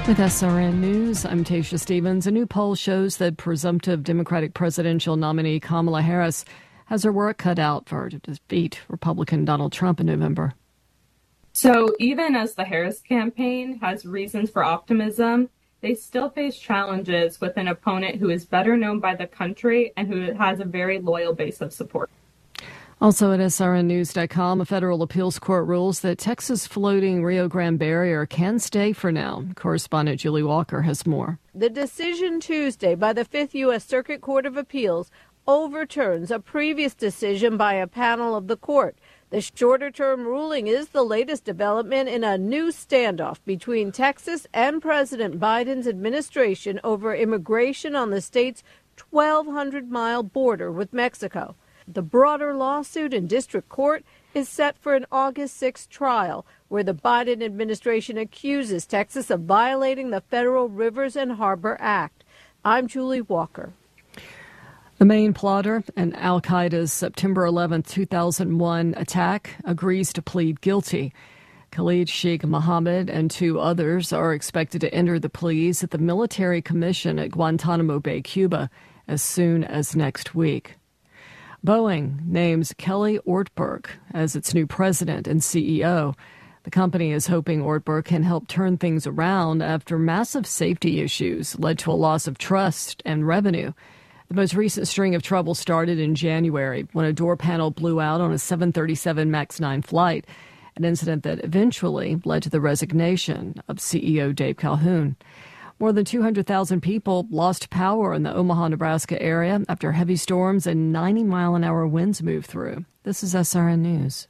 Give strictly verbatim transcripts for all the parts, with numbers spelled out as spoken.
With S R N News, I'm Tasha Stevens. A new poll shows that presumptive Democratic presidential nominee Kamala Harris has her work cut out for her to defeat Republican Donald Trump in November. So even as the Harris campaign has reasons for optimism, they still face challenges with an opponent who is better known by the country and who has a very loyal base of support. Also at S R N news dot com, a federal appeals court rules that Texas floating Rio Grande barrier can stay for now. Correspondent Julie Walker has more. The decision Tuesday by the Fifth U S Circuit Court of Appeals overturns a previous decision by a panel of the court. The shorter-term ruling is the latest development in a new standoff between Texas and President Biden's administration over immigration on the state's twelve hundred mile border with Mexico. The broader lawsuit in district court is set for an August sixth trial, where the Biden administration accuses Texas of violating the Federal Rivers and Harbor Act. I'm Julie Walker. The main plotter in al-Qaeda's September eleventh, two thousand one attack agrees to plead guilty. Khalid Sheikh Mohammed and two others are expected to enter the pleas at the military commission at Guantanamo Bay, Cuba, as soon as next week. Boeing names Kelly Ortberg as its new president and C E O. The company is hoping Ortberg can help turn things around after massive safety issues led to a loss of trust and revenue. The most recent string of trouble started in January when a door panel blew out on a seven thirty-seven MAX nine flight, an incident that eventually led to the resignation of C E O Dave Calhoun. More than two hundred thousand people lost power in the Omaha, Nebraska area after heavy storms and ninety mile an hour winds moved through. This is S R N News.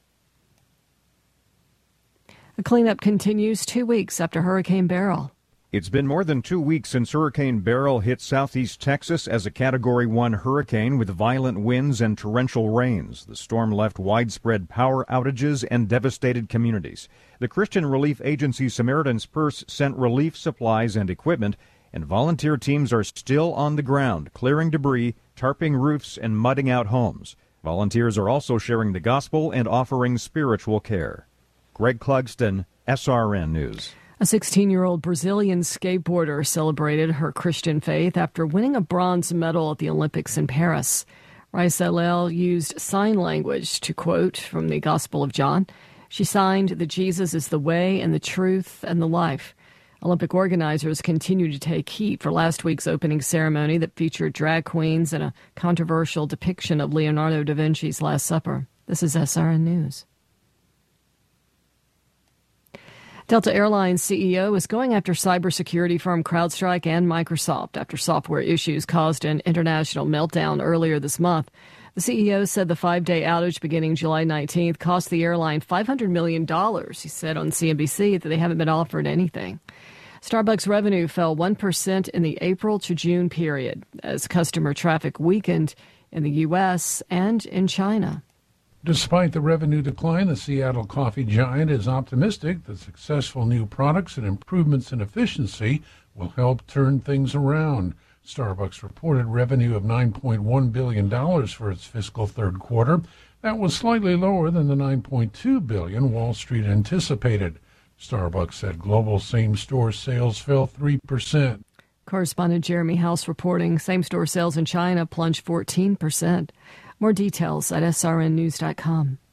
The cleanup continues two weeks after Hurricane Beryl. It's been more than two weeks since Hurricane Beryl hit southeast Texas as a Category one hurricane with violent winds and torrential rains. The storm left widespread power outages and devastated communities. The Christian relief agency Samaritan's Purse sent relief supplies and equipment, and volunteer teams are still on the ground, clearing debris, tarping roofs, and mudding out homes. Volunteers are also sharing the gospel and offering spiritual care. Greg Clugston, S R N News. A sixteen-year-old Brazilian skateboarder celebrated her Christian faith after winning a bronze medal at the Olympics in Paris. Raisa Leal used sign language to quote from the Gospel of John. She signed that Jesus is the way and the truth and the life. Olympic organizers continue to take heat for last week's opening ceremony that featured drag queens and a controversial depiction of Leonardo da Vinci's Last Supper. This is S R N News. Delta Airlines C E O is going after cybersecurity firm CrowdStrike and Microsoft after software issues caused an international meltdown earlier this month. The C E O said the five-day outage beginning July nineteenth cost the airline five hundred million dollars. He said on C N B C that they haven't been offered anything. Starbucks revenue fell one percent in the April to June period as customer traffic weakened in the U S and in China. Despite the revenue decline, the Seattle coffee giant is optimistic that successful new products and improvements in efficiency will help turn things around. Starbucks reported revenue of nine point one billion dollars for its fiscal third quarter. That was slightly lower than the nine point two billion dollars Wall Street anticipated. Starbucks said global same-store sales fell three percent. Correspondent Jeremy House reporting same-store sales in China plunged fourteen percent. More details at S R N news dot com.